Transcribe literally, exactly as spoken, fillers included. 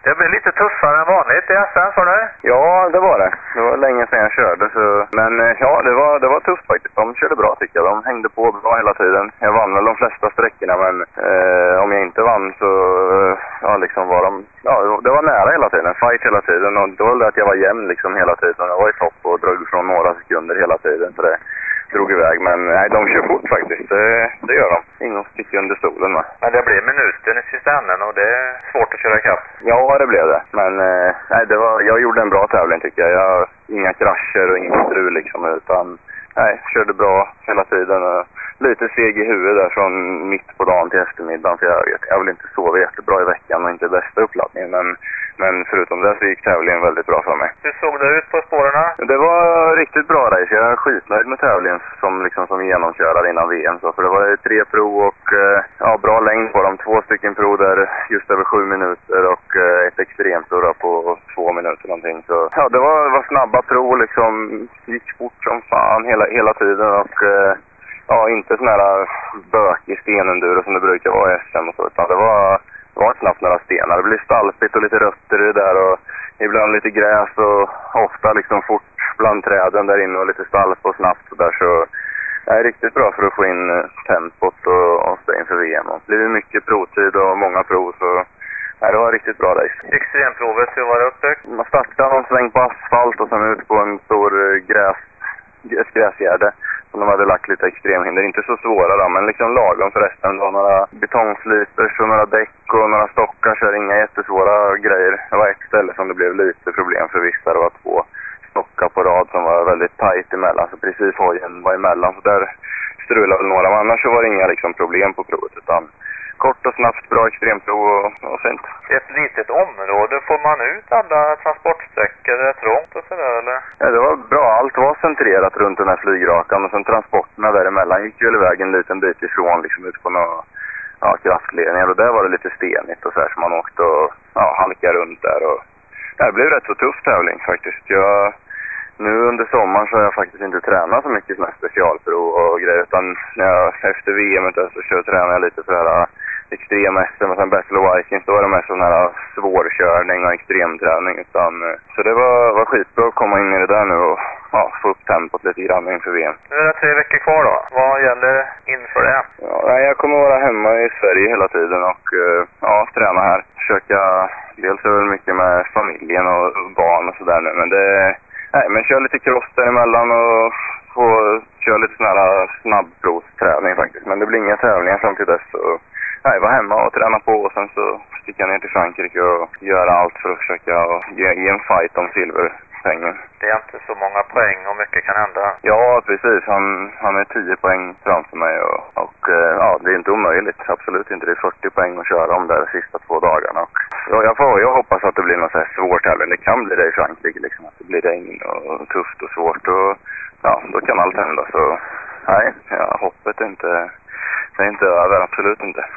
Det blir lite tuffare än vanligt i S M för dig? Ja, det var det. Det var länge sedan jag körde. Så... Men eh, ja, det var, det var tufft faktiskt. De körde bra tycker jag. De hängde på bra hela tiden. Jag vann väl de flesta sträckorna, men eh, om jag inte vann så eh, ja, liksom var de... Ja, det var nära hela tiden. Fight hela tiden. Och då var det att jag var jämn liksom hela tiden. Jag var i topp och drog från några sekunder hela tiden. Så det drog iväg. Men nej, de kör fort faktiskt. Det, det gör de. Ingen sticker under stolen, va? Men det blir minuten i sista änden och det är svårt att köra ikapp. Ja, det blev det. Men eh, nej, det var, jag gjorde en bra tävling tycker jag. Jag inga krascher och inget strul liksom. Utan nej, körde bra hela tiden. Och lite seg i huvudet där från mitt på dagen till eftermiddagen. För jag, jag vill inte sova jättebra i veckan och inte bästa uppladdningen. Men, men förutom det så gick tävlingen väldigt bra för mig. Hur såg det ut på spåren? Det var riktigt bra race. Jag är skitnöjd med tävlingen som, liksom, som genomkörare innan V M. Så, för det var tre prov och eh, ja, bra längd på dem. Två stycken prov där just över sju minuter och eh, ett extremprov då på två minuter någonting. Så ja, det var, var snabba prov liksom. Gick fort som fan hela, hela tiden och eh, ja, inte sån här bökig stenenduro som det brukar vara i S M och så, utan det var, var knappt några stenar. Det blir stalpigt och lite rötter i det där och ibland lite gräs och ofta liksom fort bland träden där inne och lite stalp och snabbt och där, så det är riktigt bra för att få in tempot och, och stå inför V M. Och det blir mycket provtid och många prov, så ja, det var riktigt bra race. Extremprovet, hur var det upptäckt? Man startade någon sväng på asfalt och sen ut på en stor gräs, ett gräsgärde som de hade lagt lite extremhinder. Inte så svåra då, men liksom lagom förresten. Det var några betongslipers och några däck och några stockar, så inga jättesvåra grejer. Det var ett ställe som det blev lite problem för vissa. Det var två stockar på rad som var väldigt tajt emellan, så precis hojen var emellan. Så där strulade väl några, men annars så var det inga liksom problem på provet, utan kort och snabbt, bra extremprov och, och fint. Ett litet område, får man ut alla transportsträckor? Är det trångt och sådär eller? Ja, det var bra. Allt var centrerat runt den här flygrakan och sen transporterna däremellan gick ju iväg en liten bit ifrån liksom ut på några ja, kraftledningar, och där var det lite stenigt och så här, så man åkte och ja, halkade runt där. Och det blev rätt så tuff tävling faktiskt. Jag, nu under sommaren så har jag faktiskt inte tränat så mycket sådana specialprov och grejer, utan jag, efter V M så kör tränar jag lite för det här extrema S M och sen Battle of Vikings. Då var det mest sån här svårkörning och extremträning. Utan, så det var, var skitbra att komma in i det där nu och ja, få upp tempot lite grann inför V M. Nu är det tre veckor kvar då. Vad gäller inför det? Ja, jag kommer vara hemma i Sverige hela tiden och ja, träna här. Försöka, dels är det mycket med familjen och barn och sådär nu. Men det, nej, men kör lite cross däremellan och få köra lite sån här snabbprovsträning faktiskt. Men det blir inga tävlingar fram till dess. Så nej, var hemma och träna på och sen så sticker jag ner till Frankrike och göra allt för att försöka ge, ge en fight om silverpengen. Det är inte så många poäng och mycket kan hända. Ja, precis. Han, han är tio poäng framför mig och, och ja, det är inte omöjligt. Absolut inte. Det är fyrtio poäng att köra om där de sista två dagarna. Och, ja, jag, får, jag hoppas att det blir något så här svårt tävling. Det kan bli det i Frankrike liksom. Att det blir regn och tufft och svårt och ja, då kan allt hända. Så nej, ja, hoppet är inte, det är inte över. Absolut inte.